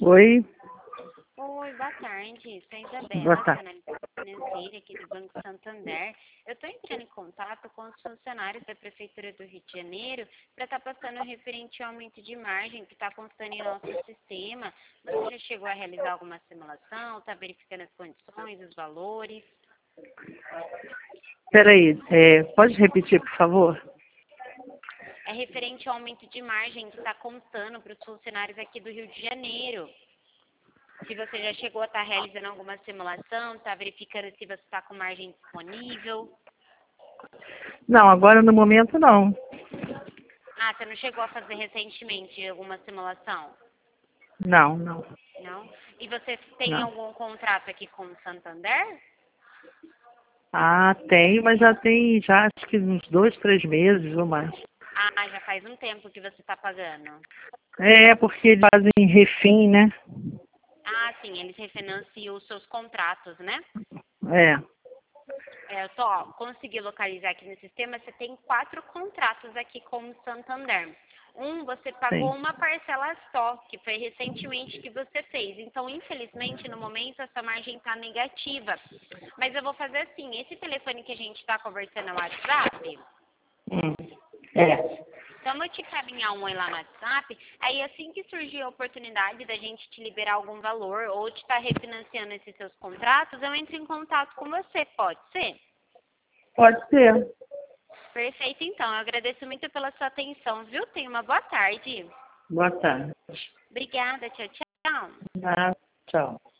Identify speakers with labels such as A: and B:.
A: Oi,
B: Oi, boa tarde. Sou a
A: boa
B: Isabela,
A: tarde.
B: analista financeira aqui do Banco Santander. Eu estou entrando em contato com os funcionários da Prefeitura do Rio de Janeiro para estar passando referente ao aumento de margem que está constando em nosso sistema. Você já chegou a realizar alguma simulação? Está verificando as condições, os valores?
A: Peraí, pode repetir, por favor?
B: É referente ao aumento de margem que está constando para os funcionários aqui do Rio de Janeiro. Se você já chegou a estar realizando alguma simulação, está verificando se você está com margem disponível.
A: Não, agora no momento não.
B: Ah, você não chegou a fazer recentemente alguma simulação?
A: Não, não,
B: Não? E você tem
A: não.
B: algum contrato aqui com o Santander?
A: Ah, tem, mas já acho que uns 2, 3 meses ou mais.
B: Ah, já faz um tempo que você está pagando.
A: É, porque eles fazem refim, né?
B: Ah, sim, eles refinanciam os seus contratos, né?
A: É,
B: Eu só consegui localizar aqui no sistema, você tem 4 contratos aqui com o Santander. Você pagou
A: sim.
B: uma parcela só, que foi recentemente que você fez. Então, infelizmente, no momento, essa margem está negativa. Mas eu vou fazer assim, esse telefone que a gente está conversando no WhatsApp,
A: Hum, é,
B: então eu vou te caminhar um oi lá no WhatsApp, aí assim que surgir a oportunidade da gente te liberar algum valor ou de estar refinanciando esses seus contratos, eu entro em contato com você, pode ser?
A: pode ser.
B: Perfeito, então. Eu agradeço muito pela sua atenção, viu? Tenha uma boa tarde.
A: Boa tarde.
B: Obrigada. Tchau, tchau.
A: Ah, tchau.